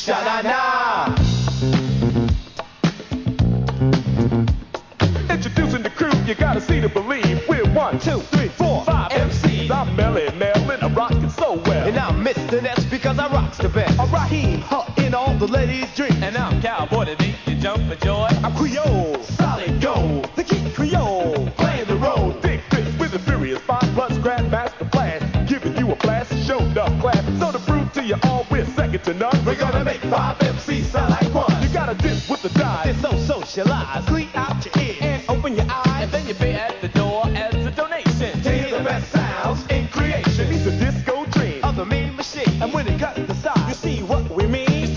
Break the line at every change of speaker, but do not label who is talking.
Sha-da-da. Introducing the crew, you gotta see to believe. We're 1, 2, 3, 4, 5 MCs. I'm Melly Mel and I'm rocking so well.
And I'm Mr. Ness because I rocks the best.
I'm Raheem, in all the ladies' dreams.
And I'm Cowboy to make you jump for joy.
I'm Creole, solid gold, the kid Creole, playing the role. Dick Chris with the furious 5 plus Grandmaster Flash, giving you a blast, show enough class. So to prove to you all we're second to none, we're gonna make 5 MCs sound like one. You gotta dip with the dive,
It's so socialized.
clean out your